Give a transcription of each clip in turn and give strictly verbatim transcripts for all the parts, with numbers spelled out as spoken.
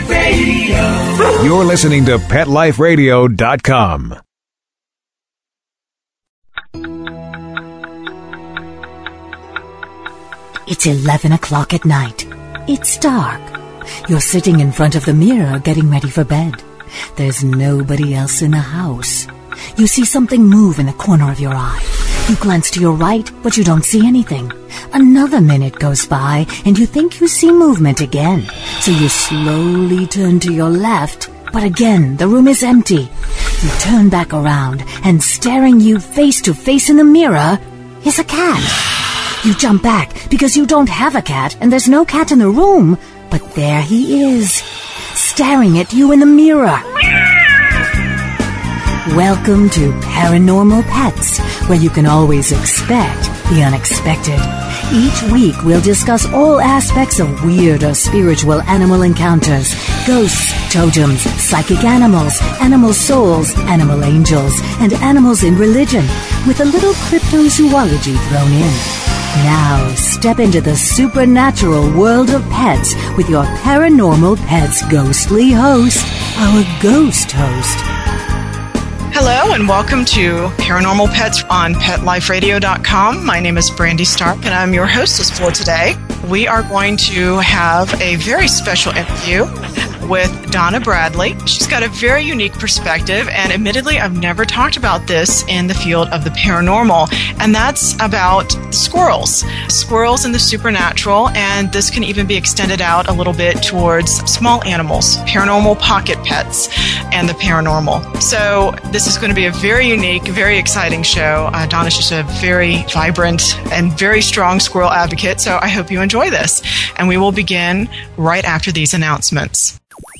Radio. You're listening to pet life radio dot com. It's eleven o'clock at night. It's dark. You're sitting in front of the mirror getting ready for bed. There's nobody else in the house. You see something move in the corner of your eye. You glance to your right, but you don't see anything. Another minute goes by, and you think you see movement again. So you slowly turn to your left, but again, the room is empty. You turn back around, and staring you face to face in the mirror is a cat. You jump back because you don't have a cat, and there's no cat in the room. But there he is, staring at you in the mirror. Welcome to Paranormal Pets, where you can always expect the unexpected. Each week we'll discuss all aspects of weird or spiritual animal encounters, ghosts, totems, psychic animals, animal souls, animal angels, and animals in religion, with a little cryptozoology thrown in. Now, step into the supernatural world of pets with your Paranormal Pets ghostly host, our ghost host. Hello and welcome to Paranormal Pets on pet life radio dot com. My name is Brandy Stark and I'm your hostess for today. We are going to have a very special interview with Donna Bradley. She's got a very unique perspective, and admittedly, I've never talked about this in the field of the paranormal, and that's about squirrels. Squirrels and the supernatural, and this can even be extended out a little bit towards small animals, paranormal pocket pets, and the paranormal. So this is going to be a very unique, very exciting show. Uh, Donna's just a very vibrant and very strong squirrel advocate, so I hope you enjoy this. And we will begin right after these announcements.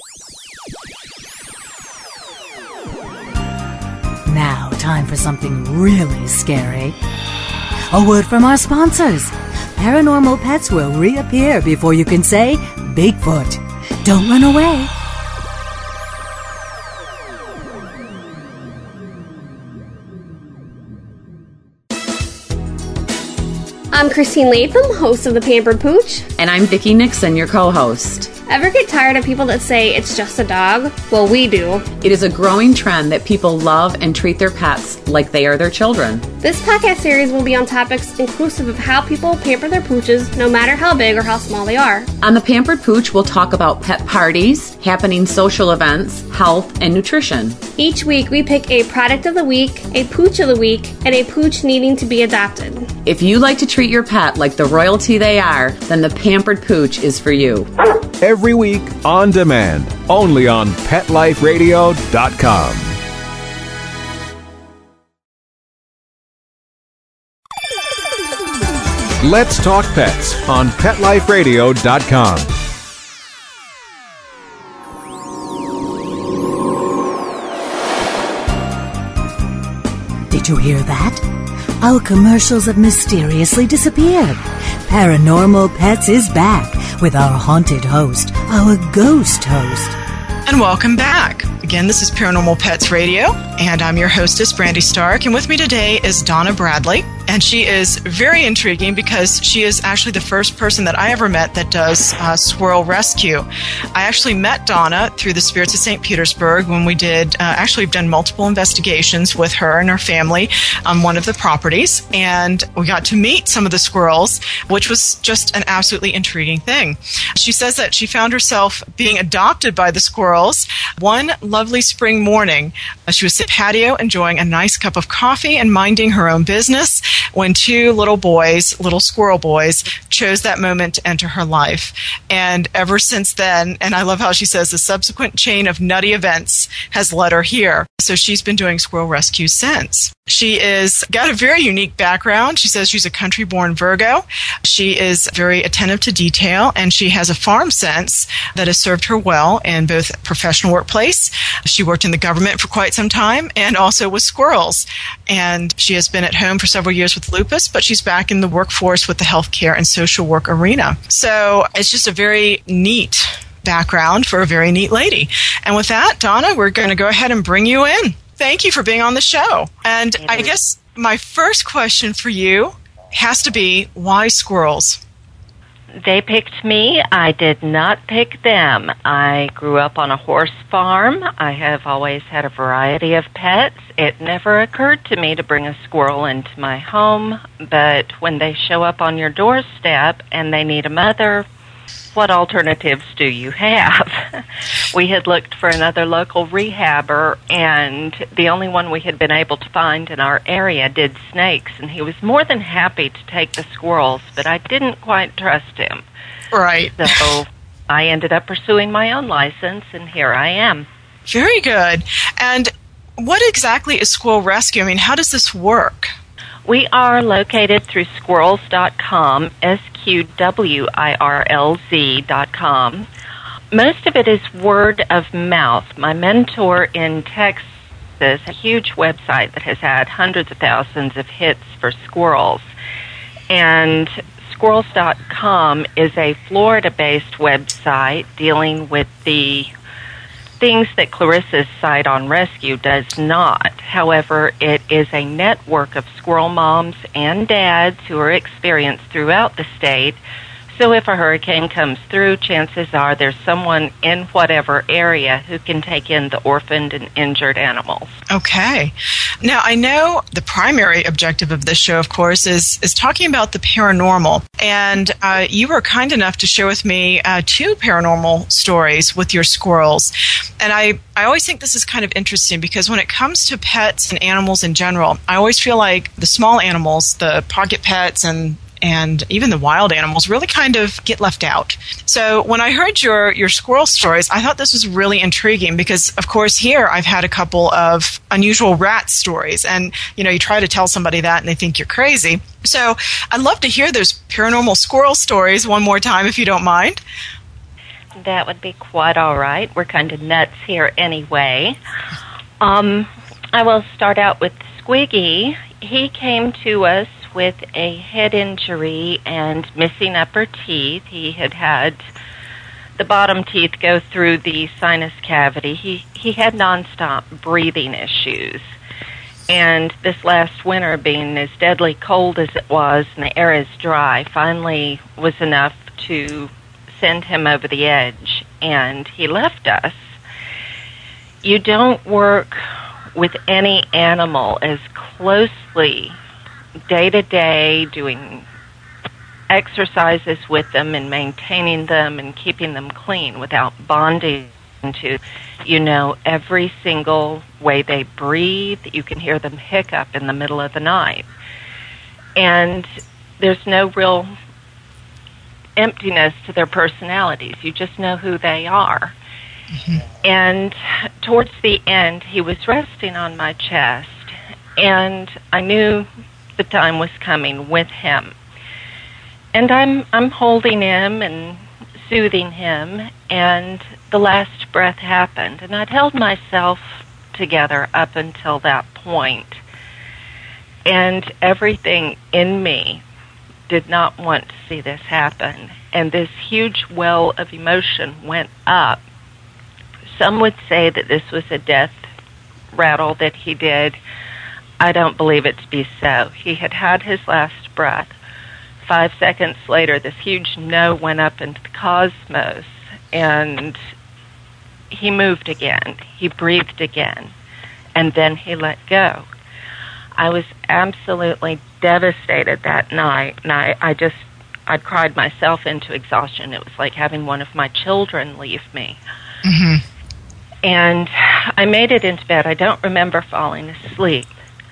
Now, time for something really scary. A word from our sponsors. Paranormal Pets will reappear before you can say Bigfoot. Don't run away. I'm Christine Latham, host of The Pampered Pooch. And I'm Vicki Nixon, your co-host. Ever get tired of people that say it's just a dog? Well, we do. It is a growing trend that people love and treat their pets like they are their children. This podcast series will be on topics inclusive of how people pamper their pooches, no matter how big or how small they are. On The Pampered Pooch, we'll talk about pet parties, happening social events, health, and nutrition. Each week, we pick a product of the week, a pooch of the week, and a pooch needing to be adopted. If you like to treat your pet like the royalty they are, then The Pampered Pooch is for you. Every week on demand, only on pet life radio dot com. Let's talk pets on pet life radio dot com. Did you hear that? Our commercials have mysteriously disappeared. Paranormal Pets is back with our haunted host, our ghost host. And welcome back. Again, this is Paranormal Pets Radio, and I'm your hostess, Brandy Stark, and with me today is Donna Bradley, and she is very intriguing because she is actually the first person that I ever met that does uh, squirrel rescue. I actually met Donna through the Spirits of Saint Petersburg when we did, uh, actually we've done multiple investigations with her and her family on one of the properties, and we got to meet some of the squirrels, which was just an absolutely intriguing thing. She says that she found herself being adopted by the squirrels one lovely spring morning. She was sitting on the patio enjoying a nice cup of coffee and minding her own business when two little boys, little squirrel boys, chose that moment to enter her life. And ever since then, and I love how she says the subsequent chain of nutty events has led her here. So she's been doing squirrel rescues since. She is got a very unique background. She says she's a country-born Virgo. She is very attentive to detail, and she has a farm sense that has served her well in both professional workplace. She worked in the government for quite some time and also with squirrels. And she has been at home for several years with lupus, but she's back in the workforce with the healthcare and social work arena. So it's just a very neat background for a very neat lady. And with that, Donna, we're going to go ahead and bring you in. Thank you for being on the show. And I guess my first question for you has to be, why squirrels? They picked me. I did not pick them. I grew up on a horse farm. I have always had a variety of pets. It never occurred to me to bring a squirrel into my home, but when they show up on your doorstep and they need a mother, what alternatives do you have? We had looked for another local rehabber, and the only one we had been able to find in our area did snakes, and he was more than happy to take the squirrels, but I didn't quite trust him. Right. So I ended up pursuing my own license, and here I am. Very good. And what exactly is Squirrel Rescue? I mean, how does this work? We are located through squirrels dot com, S Q W I R L Z dot com. Most of it is word of mouth. My mentor in Texas has a huge website that has had hundreds of thousands of hits for squirrels. And squirrels dot com is a Florida-based website dealing with the things that Clarissa's site on rescue does not. However, it is a network of squirrel moms and dads who are experienced throughout the state. So if a hurricane comes through, chances are there's someone in whatever area who can take in the orphaned and injured animals. Okay. Now, I know the primary objective of this show, of course, is, is talking about the paranormal. And uh, you were kind enough to share with me uh, two paranormal stories with your squirrels. And I, I always think this is kind of interesting because when it comes to pets and animals in general, I always feel like the small animals, the pocket pets and and even the wild animals really kind of get left out. So when I heard your, your squirrel stories, I thought this was really intriguing because, of course, here I've had a couple of unusual rat stories. And, you know, you try to tell somebody that and they think you're crazy. So I'd love to hear those paranormal squirrel stories one more time, if you don't mind. That would be quite all right. We're kind of nuts here anyway. Um, I will start out with Squiggy. He came to us with a head injury and missing upper teeth. He had had the bottom teeth go through the sinus cavity. He he had nonstop breathing issues. And this last winter, being as deadly cold as it was and the air is dry, finally was enough to send him over the edge, and he left us. You don't work with any animal as closely day to day, doing exercises with them and maintaining them and keeping them clean without bonding to, you know, every single way they breathe. You can hear them hiccup in the middle of the night. And there's no real emptiness to their personalities. You just know who they are. Mm-hmm. And towards the end, he was resting on my chest, and I knew the time was coming with him. And I'm I'm holding him and soothing him, and the last breath happened, and I'd held myself together up until that point. And everything in me did not want to see this happen. And this huge well of emotion went up. Some would say that this was a death rattle that he did. I don't believe it to be so. He had had his last breath. Five seconds later, this huge no went up into the cosmos, and he moved again. He breathed again, and then he let go. I was absolutely devastated that night, and I, I just, I cried myself into exhaustion. It was like having one of my children leave me. Mm-hmm. And I made it into bed. I don't remember falling asleep.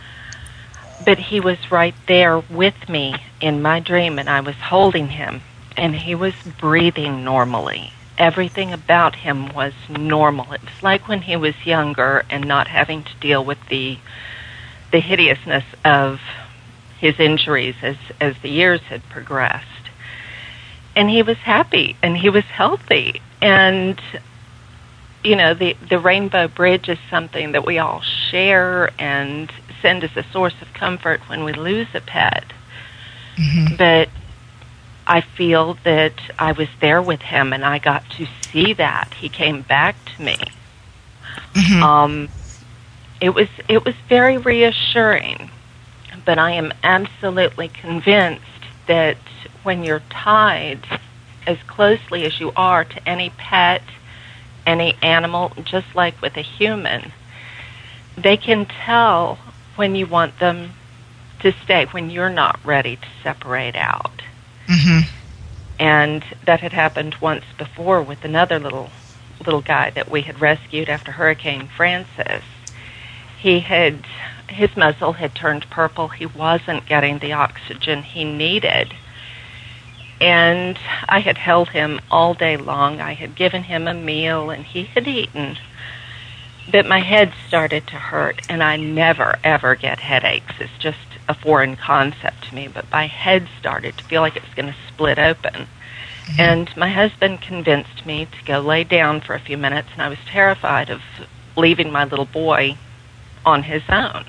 But he was right there with me in my dream, and I was holding him, and he was breathing normally. Everything about him was normal. It was like when he was younger and not having to deal with the the hideousness of his injuries as, as the years had progressed. And he was happy, and he was healthy. And, you know, the, the Rainbow Bridge is something that we all share and send as a source of comfort when we lose a pet. Mm-hmm. But I feel that I was there with him, and I got to see that. He came back to me. Mm-hmm. Um, it was it was very reassuring, but I am absolutely convinced that when you're tied as closely as you are to any pet, any animal, just like with a human. They can tell when you want them to stay, when you're not ready to separate out. Mm-hmm. And that had happened once before with another little little guy that we had rescued after Hurricane Francis. He had, his muzzle had turned purple. He wasn't getting the oxygen he needed. And I had held him all day long. I had given him a meal, and he had eaten. But my head started to hurt, and I never, ever get headaches. It's just a foreign concept to me. But my head started to feel like it was going to split open. Mm-hmm. And my husband convinced me to go lay down for a few minutes, and I was terrified of leaving my little boy on his own.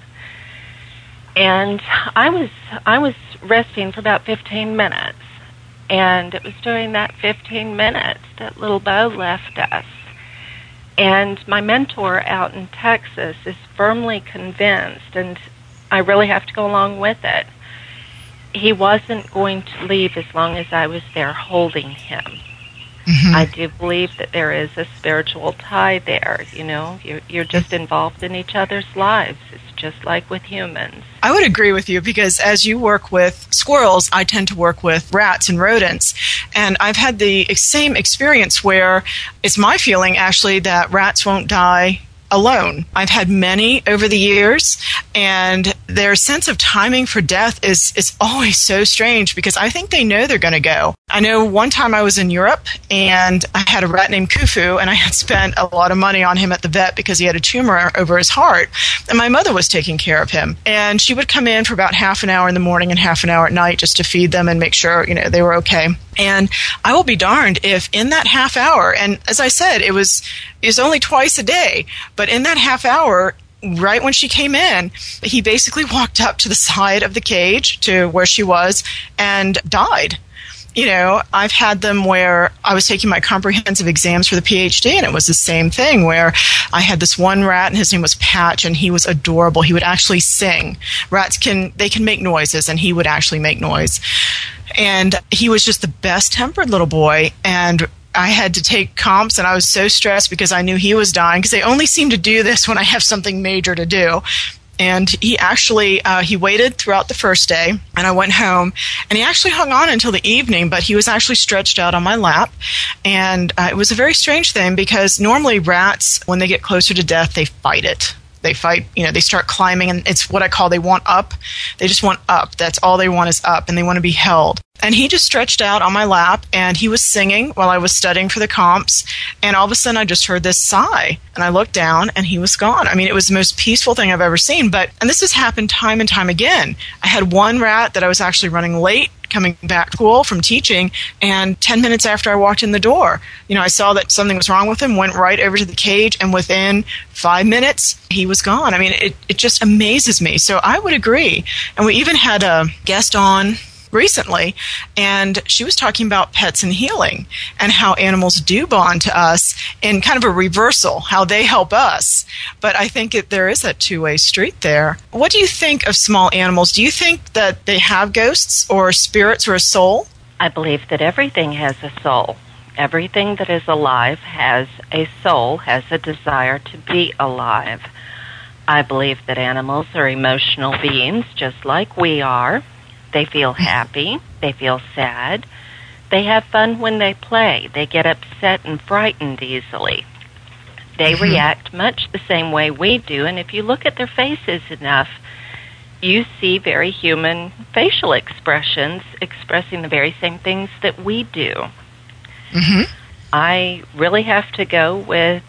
And I was I was resting for about fifteen minutes. And it was during that fifteen minutes that little Bo left us. And my mentor out in Texas is firmly convinced, and I really have to go along with it, he wasn't going to leave as long as I was there holding him. Mm-hmm. I do believe that there is a spiritual tie there, you know. You're, you're just involved in each other's lives. It's just like with humans. I would agree with you because as you work with squirrels, I tend to work with rats and rodents. And I've had the same experience where it's my feeling, actually, that rats won't die alone. I've had many over the years, and their sense of timing for death is, is always so strange because I think they know they're going to go. I know one time I was in Europe, and I had a rat named Khufu, and I had spent a lot of money on him at the vet because he had a tumor over his heart, and my mother was taking care of him. And she would come in for about half an hour in the morning and half an hour at night just to feed them and make sure, you know, they were okay. And I will be darned if in that half hour, and as I said, it was, it was only twice a day, but in that half hour, right when she came in, he basically walked up to the side of the cage to where she was and died. You know, I've had them where I was taking my comprehensive exams for the P H D, and it was the same thing where I had this one rat, and his name was Patch, and he was adorable. He would actually sing. Rats can, they can make noises, and he would actually make noise. And he was just the best-tempered little boy, and I had to take comps, and I was so stressed because I knew he was dying, because they only seem to do this when I have something major to do. And he actually, uh, he waited throughout the first day, and I went home, and he actually hung on until the evening, but he was actually stretched out on my lap. And uh, it was a very strange thing because normally rats, when they get closer to death, they fight it. They fight, you know, they start climbing, and it's what I call they want up. They just want up. That's all they want is up, and they want to be held. And he just stretched out on my lap, and he was singing while I was studying for the comps, and all of a sudden I just heard this sigh, and I looked down, and he was gone. I mean, it was the most peaceful thing I've ever seen, but, and this has happened time and time again. I had one rat that I was actually running late, coming back to school from teaching, and ten minutes after I walked in the door, you know, I saw that something was wrong with him, went right over to the cage, and within five minutes, he was gone. I mean, it, it just amazes me. So I would agree. And we even had a guest on recently, and she was talking about pets and healing and how animals do bond to us in kind of a reversal, how they help us. But I think it, there is that two-way street there. What do you think of small animals? Do you think that they have ghosts or spirits or a soul? I believe that everything has a soul. Everything that is alive has a soul, has a desire to be alive. I believe that animals are emotional beings just like we are. They feel happy. They feel sad. They have fun when they play. They get upset and frightened easily. They mm-hmm. react much the same way we do, and if you look at their faces enough, you see very human facial expressions expressing the very same things that we do. Mm-hmm. I really have to go with,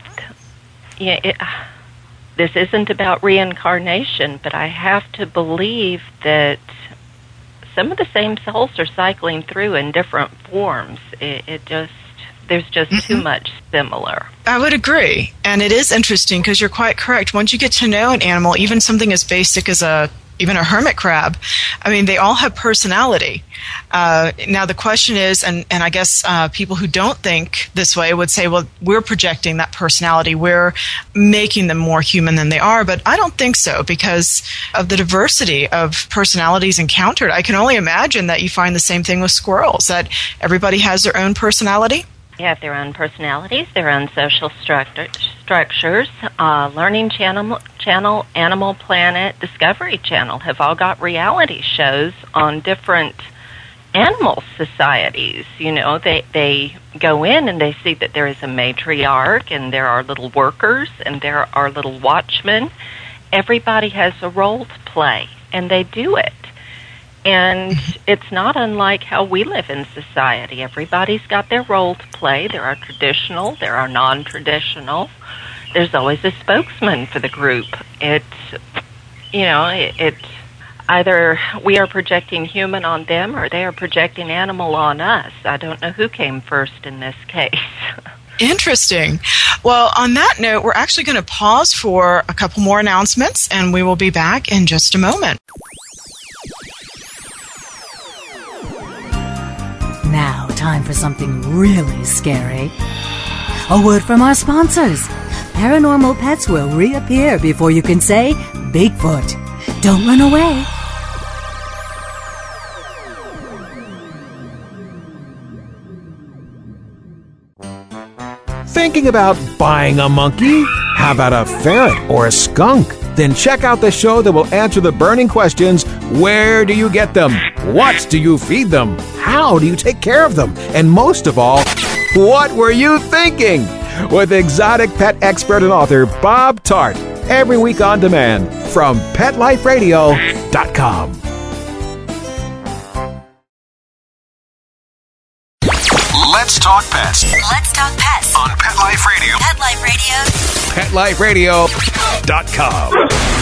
yeah, it, this isn't about reincarnation, but I have to believe that some of the same souls are cycling through in different forms. It, it just, there's just mm-hmm. too much similar. I would agree. And it is interesting because you're quite correct. Once you get to know an animal, even something as basic as a even a hermit crab. I mean, they all have personality. Uh, now, the question is, and, and I guess uh, people who don't think this way would say, well, we're projecting that personality. We're making them more human than they are. But I don't think so, because of the diversity of personalities encountered. I can only imagine that you find the same thing with squirrels, that everybody has their own personality. They have their own personalities, their own social structure, structures. Uh, Learning Channel, Channel, Animal Planet, Discovery Channel have all got reality shows on different animal societies. You know, they they go in and they see that there is a matriarch, and there are little workers, and there are little watchmen. Everybody has a role to play, and they do it. And it's not unlike how we live in society. Everybody's got their role to play. There are traditional, there are non-traditional. There's always a spokesman for the group. It's, you know, it, it's either we are projecting human on them or they are projecting animal on us. I don't know who came first in this case. Interesting. Well, on that note, we're actually going to pause for a couple more announcements, and we will be back in just a moment. Now, time for something really scary. A word from our sponsors. Paranormal Pets will reappear before you can say Bigfoot. Don't run away. Thinking about buying a monkey? How about a ferret or a skunk? Then check out the show that will answer the burning questions: where do you get them? What do you feed them? How do you take care of them? And most of all, what were you thinking? With exotic pet expert and author Bob Tart. Every week on demand from pet life radio dot com. Let's talk pets. Let's talk pets On Pet Life Radio. Pet Life Radio. pet life radio dot com.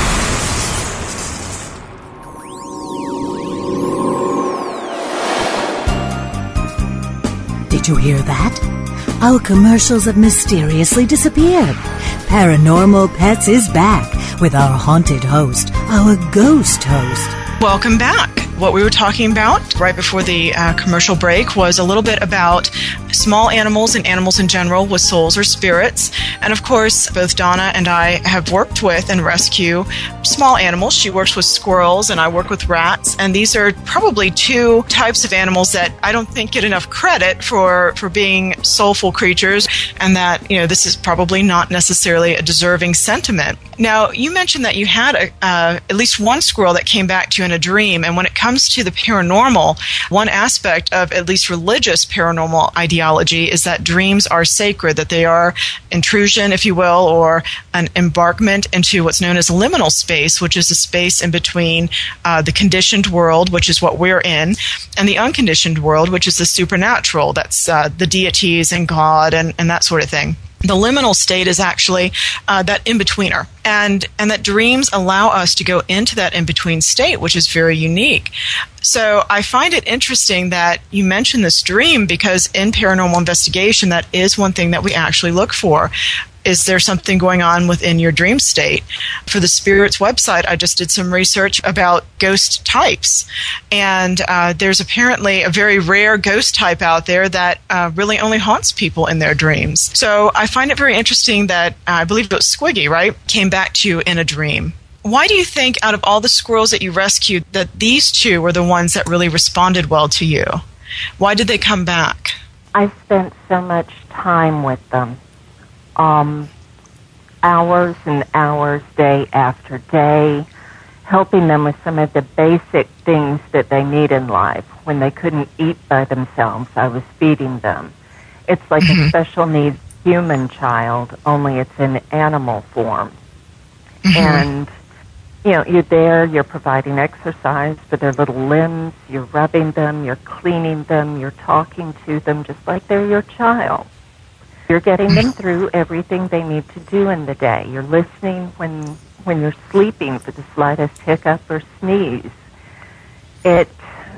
Did you hear that? Our commercials have mysteriously disappeared. Paranormal Pets is back with our haunted host, our ghost host. Welcome back. What we were talking about right before the uh, commercial break was a little bit about small animals and animals in general with souls or spirits. And of course, both Donna and I have worked with and rescue small animals. She works with squirrels and I work with rats. And these are probably two types of animals that I don't think get enough credit for, for being soulful creatures, and that, you know, this is probably not necessarily a deserving sentiment. Now, you mentioned that you had a, uh, at least one squirrel that came back to you in a dream. And when it comes to the paranormal, one aspect of at least religious paranormal ideology is that dreams are sacred, that they are intrusion, if you will, or an embarkment into what's known as liminal space, which is a space in between uh, the conditioned world, which is what we're in, and the unconditioned world, which is the supernatural. That's uh, the deities and God and, and that sort of thing. The liminal state is actually uh, that in-betweener, and and that dreams allow us to go into that in-between state, which is very unique. So I find it interesting that you mentioned this dream, because in paranormal investigation, that is one thing that we actually look for. Is there something going on within your dream state? For the Spirits website, I just did some research about ghost types. And uh, there's apparently a very rare ghost type out there that uh, really only haunts people in their dreams. So I find it very interesting that, uh, I believe it was Squiggy, right, came back to you in a dream. Why do you think, out of all the squirrels that you rescued, that these two were the ones that really responded well to you? Why did they come back? I spent so much time with them. Um, hours and hours, day after day, helping them with some of the basic things that they need in life. When they couldn't eat by themselves, I was feeding them. It's like mm-hmm. a special needs human child, only it's in animal form. Mm-hmm. And, you know, you're there, you're providing exercise for their little limbs, you're rubbing them, you're cleaning them, you're talking to them just like they're your child. You're getting them through everything they need to do in the day. You're listening when when you're sleeping for the slightest hiccup or sneeze. It,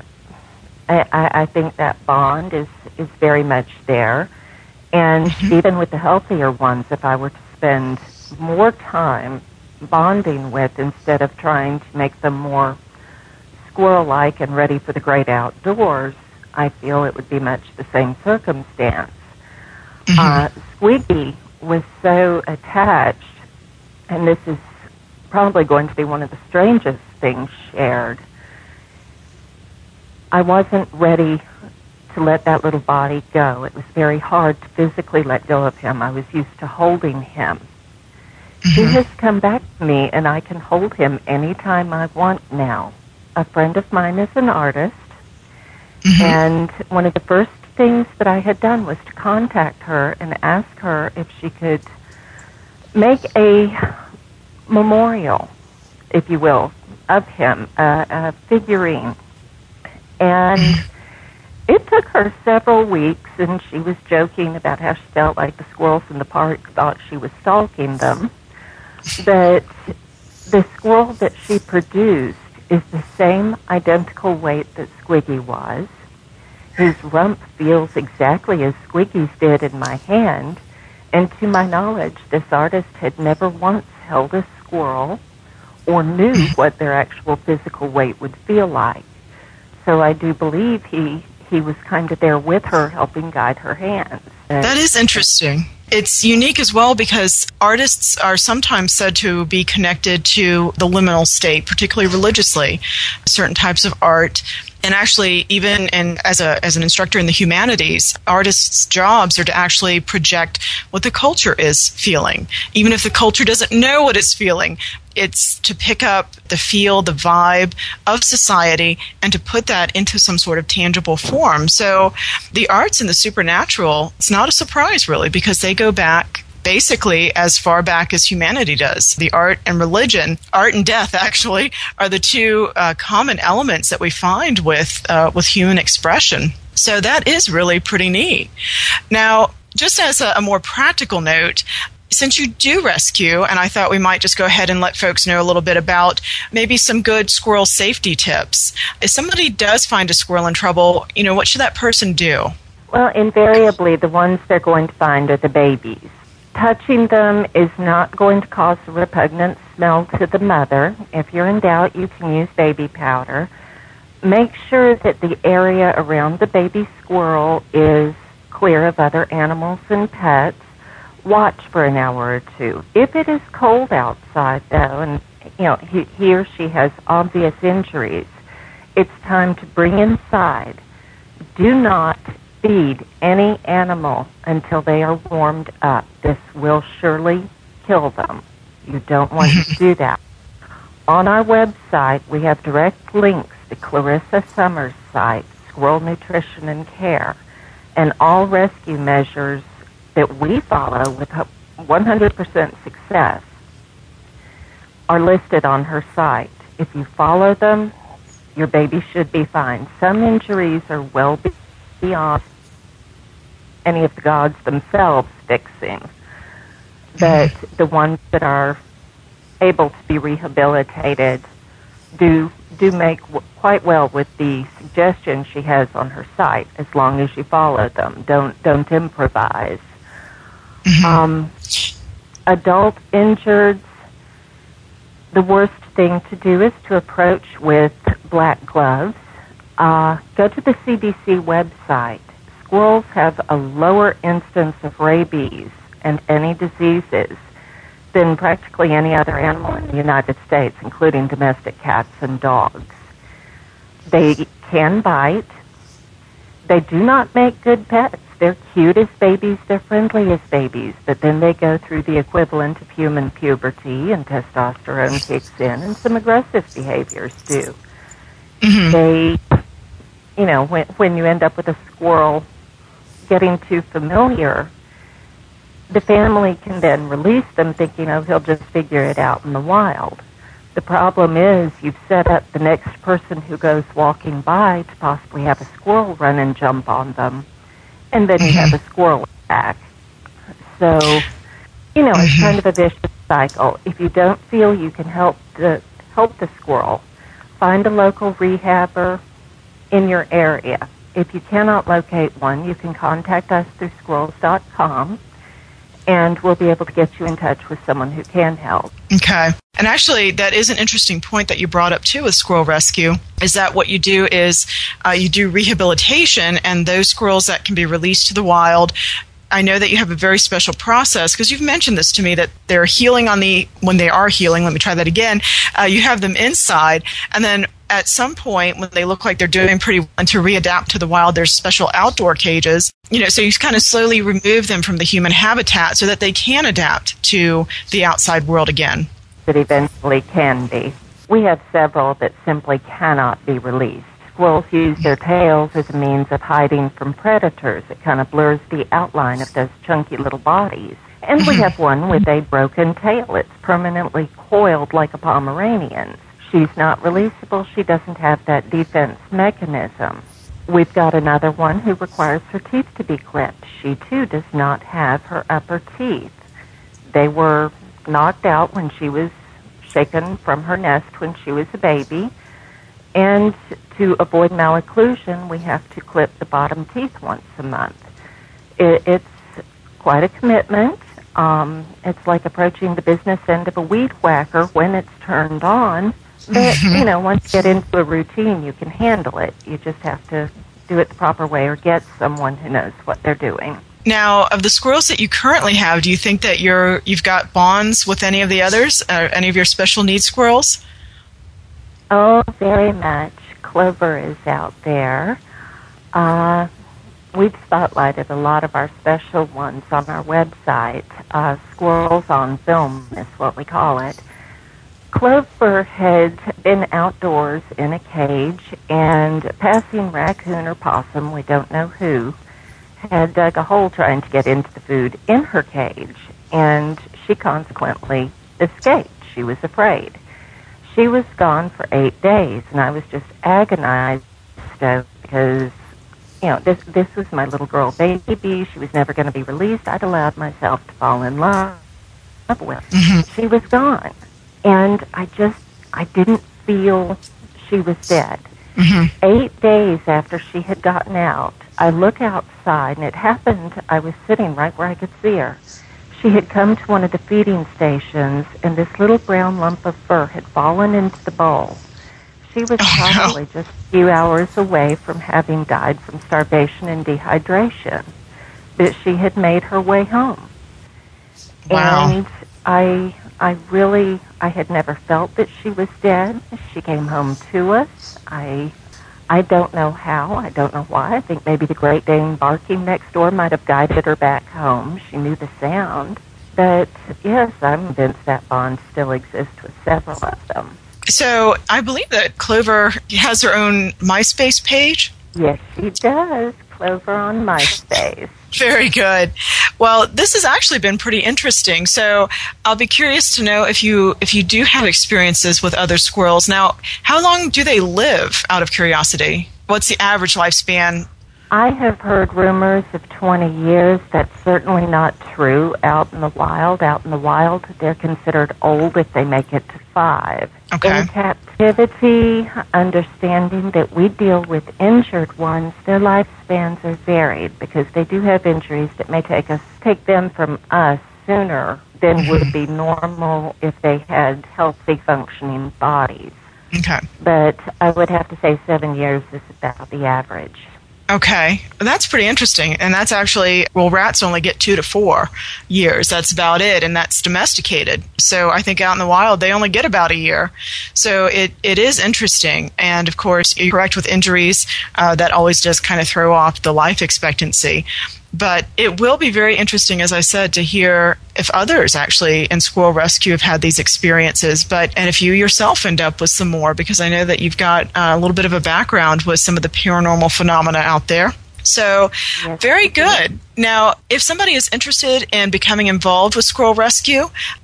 I, I think that bond is, is very much there. And mm-hmm. even with the healthier ones, if I were to spend more time bonding with instead of trying to make them more squirrel-like and ready for the great outdoors. I feel it would be much the same circumstance. Mm-hmm. Uh, Squiggy was so attached, and this is probably going to be one of the strangest things shared. I wasn't ready to let that little body go. It was very hard to physically let go of him. I was used to holding him. Mm-hmm. He has come back to me, and I can hold him anytime I want now. A friend of mine is an artist, mm-hmm. and one of the first things that I had done was to contact her and ask her if she could make a memorial, if you will, of him, uh, a figurine. And it took her several weeks, and she was joking about how she felt like the squirrels in the park thought she was stalking them. But the squirrel that she produced is the same identical weight that Squiggy was. His rump feels exactly as Squiggy's did in my hand, and to my knowledge, this artist had never once held a squirrel or knew what their actual physical weight would feel like. So I do believe he, he was kind of there with her, helping guide her hands. That is interesting. It's unique as well because artists are sometimes said to be connected to the liminal state, particularly religiously. Certain types of art, and actually even in, as a as an instructor in the humanities, artists' jobs are to actually project what the culture is feeling. Even if the culture doesn't know what it's feeling, it's to pick up the feel, the vibe of society, and to put that into some sort of tangible form. So the arts and the supernatural, it's not a surprise really, because they go back basically as far back as humanity does. The art and religion, art and death actually, are the two uh, common elements that we find with uh, with human expression. So that is really pretty neat. Now, just as a, a more practical note, since you do rescue, and I thought we might just go ahead and let folks know a little bit about maybe some good squirrel safety tips. If somebody does find a squirrel in trouble, you know, what should that person do? Well, invariably, the ones they're going to find are the babies. Touching them is not going to cause a repugnant smell to the mother. If you're in doubt, you can use baby powder. Make sure that the area around the baby squirrel is clear of other animals and pets. Watch for an hour or two. If it is cold outside, though, and you know he, he or she has obvious injuries, it's time to bring inside. Do not feed any animal until they are warmed up. This will surely kill them. You don't want to do that. On our website, we have direct links to Clarissa Summers' site, Squirrel Nutrition and Care, and all rescue measures that we follow with one hundred percent success are listed on her site. If you follow them, your baby should be fine. Some injuries are well beyond any of the gods themselves fixing, but the ones that are able to be rehabilitated do do make w- quite well with the suggestions she has on her site, as long as you follow them. Don't don't improvise. Mm-hmm. Um, adult injureds, the worst thing to do is to approach with black gloves. Uh, go to the C D C website. Squirrels have a lower instance of rabies and any diseases than practically any other animal in the United States, including domestic cats and dogs. They can bite. They do not make good pets. They're cute as babies, they're friendly as babies, but then they go through the equivalent of human puberty, and testosterone kicks in, and some aggressive behaviors do. Mm-hmm. They, you know, when, when you end up with a squirrel getting too familiar, the family can then release them thinking, oh, he'll just figure it out in the wild. The problem is you've set up the next person who goes walking by to possibly have a squirrel run and jump on them, and then you have a squirrel attack. So, you know, it's kind of a vicious cycle. If you don't feel you can help the help the squirrel, find a local rehabber in your area. If you cannot locate one, you can contact us through squirrels dot com, and we'll be able to get you in touch with someone who can help. Okay. And actually, that is an interesting point that you brought up, too, with squirrel rescue, is that what you do is uh, you do rehabilitation, and those squirrels that can be released to the wild, I know that you have a very special process, because you've mentioned this to me, that they're healing on the, when they are healing, let me try that again, uh, you have them inside, and then at some point when they look like they're doing pretty well, and to readapt to the wild, there's special outdoor cages, you know, so you kind of slowly remove them from the human habitat so that they can adapt to the outside world again. It eventually can be. We have several that simply cannot be released. Squirrels use their tails as a means of hiding from predators. It kind of blurs the outline of those chunky little bodies. And we have one with a broken tail. It's permanently coiled like a Pomeranian's. She's not releasable. She doesn't have that defense mechanism. We've got another one who requires her teeth to be clipped. She, too, does not have her upper teeth. They were knocked out when she was shaken from her nest when she was a baby. And to avoid malocclusion, we have to clip the bottom teeth once a month. It, it's quite a commitment. Um, it's like approaching the business end of a weed whacker when it's turned on. But, you know, once you get into a routine, you can handle it. You just have to do it the proper way or get someone who knows what they're doing. Now, of the squirrels that you currently have, do you think that you're, you've got bonds with any of the others, uh, any of your special needs squirrels? Oh, very much. Clover is out there. Uh, we've spotlighted a lot of our special ones on our website. Uh, Squirrels on Film is what we call it. Clover had been outdoors in a cage, and a passing raccoon or possum, we don't know who, had dug a hole trying to get into the food in her cage, and she consequently escaped. She was afraid. She was gone for eight days, and I was just agonized because, you know, this this was my little girl baby. She was never going to be released. I'd allowed myself to fall in love with her. Mm-hmm. She was gone. And I just, I didn't feel she was dead. Mm-hmm. Eight days after she had gotten out, I look outside, and it happened, I was sitting right where I could see her. She had come to one of the feeding stations, and this little brown lump of fur had fallen into the bowl. She was oh, probably no. just a few hours away from having died from starvation and dehydration, but she had made her way home. Wow. And I... I really, I had never felt that she was dead. She came home to us. I I don't know how. I don't know why. I think maybe the Great Dane barking next door might have guided her back home. She knew the sound. But, yes, I'm convinced that bond still exists with several of them. So I believe that Clover has her own MySpace page? Yes, she does. Clover on MySpace. Very good. Well, this has actually been pretty interesting. So I'll be curious to know if you if you do have experiences with other squirrels. Now, how long do they live, out of curiosity? What's the average lifespan? I have heard rumors of twenty years. That's certainly not true out in the wild. Out in the wild, they're considered old if they make it to five. Okay. In captivity, understanding that we deal with injured ones, their lifespans are varied because they do have injuries that may take us take them from us sooner than would be normal if they had healthy, functioning bodies. Okay. But I would have to say seven years is about the average. Okay, that's pretty interesting. And that's actually, well, rats only get two to four years. That's about it, and that's domesticated. So I think out in the wild, they only get about a year. So it, it is interesting. And, of course, you're correct with injuries. Uh, that always does kind of throw off the life expectancy. But it will be very interesting, as I said, to hear if others actually in squirrel rescue have had these experiences, but and if you yourself end up with some more, because I know that you've got uh, a little bit of a background with some of the paranormal phenomena out there. So, yes, very good. Now, if somebody is interested in becoming involved with squirrel rescue,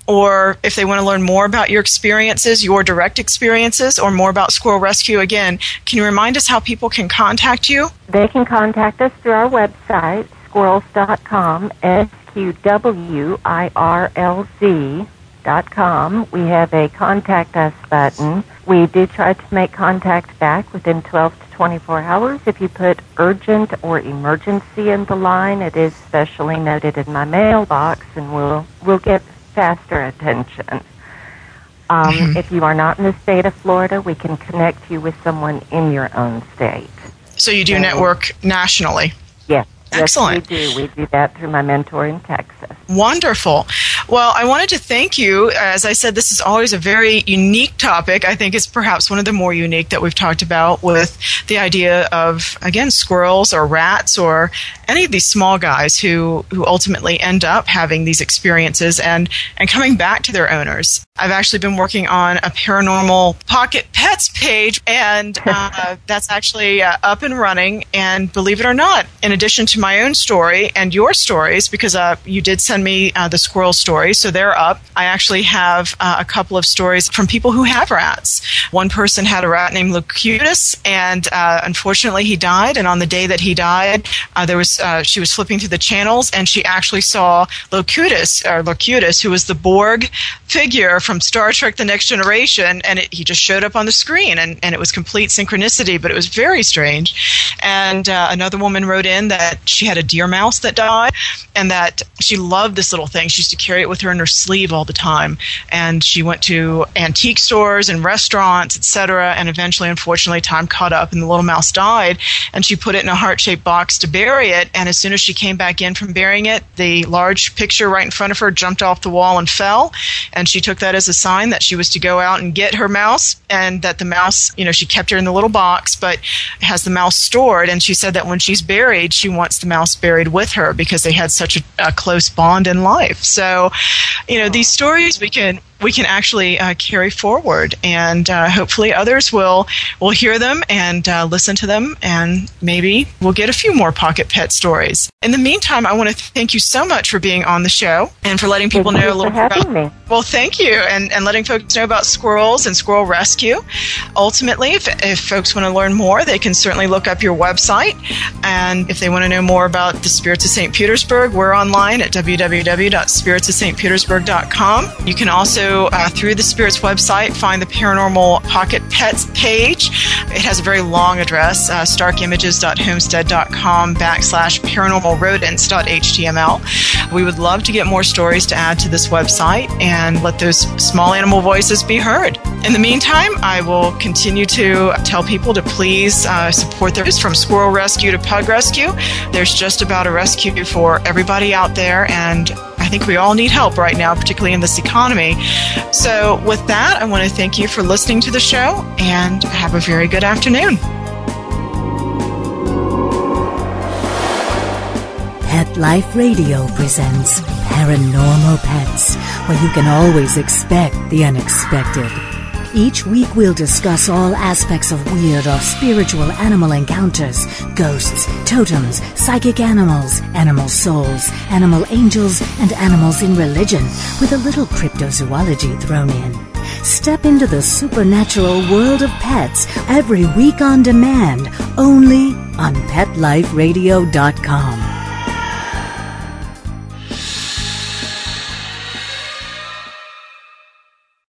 or if they want to learn more about your experiences, your direct experiences, or more about squirrel rescue, again, can you remind us how people can contact you? They can contact us through our website, squirrels dot com, S Q W I R L Z dot com. We have a Contact Us button. We do try to make contact back within twelve to twenty-four hours. If you put urgent or emergency in the line, it is specially noted in my mailbox, and we'll, we'll get faster attention. Um, Mhm. If you are not in the state of Florida, we can connect you with someone in your own state. So you do So- network nationally. Yes. Excellent. Yes, we do. We do that through my mentor in Texas. Wonderful. Well, I wanted to thank you. As I said, this is always a very unique topic. I think it's perhaps one of the more unique that we've talked about, with the idea of, again, squirrels or rats or any of these small guys who, who ultimately end up having these experiences and, and coming back to their owners. I've actually been working on a Paranormal Pocket Pets page, and uh, that's actually uh, up and running. And believe it or not, in addition to my own story and your stories, because uh, you did send me uh, the squirrel story, so they're up. I actually have uh, a couple of stories from people who have rats. One person had a rat named Locutus, and uh, unfortunately he died. And on the day that he died, uh, there was uh, she was flipping through the channels, and she actually saw Locutus, or Locutus, who was the Borg figure from Star Trek: The Next Generation, and it, he just showed up on the screen, and, and it was complete synchronicity, but it was very strange. And uh, another woman wrote in that she had a deer mouse that died, and that she loved this little thing. She used to carry it with her in her sleeve all the time, and she went to antique stores and restaurants, et cetera, and eventually, unfortunately, time caught up, and the little mouse died, and she put it in a heart-shaped box to bury it, and as soon as she came back in from burying it, the large picture right in front of her jumped off the wall and fell, and she took that as a sign that she was to go out and get her mouse, and that the mouse, you know, she kept her in the little box, but has the mouse stored, and she said that when she's buried, she wants the mouse buried with her because they had such a, a close bond in life. So, you know, these stories we can we can actually uh, carry forward, and uh, hopefully others will will hear them and uh, listen to them, and maybe we'll get a few more pocket pet stories. In the meantime, I want to thank you so much for being on the show and for letting people Thank know you a little for bit about. having me. Well, thank you, and, and letting folks know about squirrels and squirrel rescue. Ultimately, if, if folks want to learn more, they can certainly look up your website, and if they want to know more about the Spirits of Saint Petersburg, we're online at w w w dot spirits of st petersburg dot com. You can also, uh, through the Spirits website, find the Paranormal Pocket Pets page. It has a very long address, uh, starkimages dot homestead dot com backslash paranormal rodents dot h t m l. We would love to get more stories to add to this website and let those small animal voices be heard. In the meantime, I will continue to tell people to please uh, support those, from squirrel rescue to pug rescue. There's just about a rescue for everybody out there, and I think we all need help right now, particularly in this economy. So with that, I want to thank you for listening to the show, and have a very good afternoon. Pet Life Radio presents Paranormal Pets, where you can always expect the unexpected. Each week we'll discuss all aspects of weird or spiritual animal encounters, ghosts, totems, psychic animals, animal souls, animal angels, and animals in religion, with a little cryptozoology thrown in. Step into the supernatural world of pets every week on demand, only on pet life radio dot com.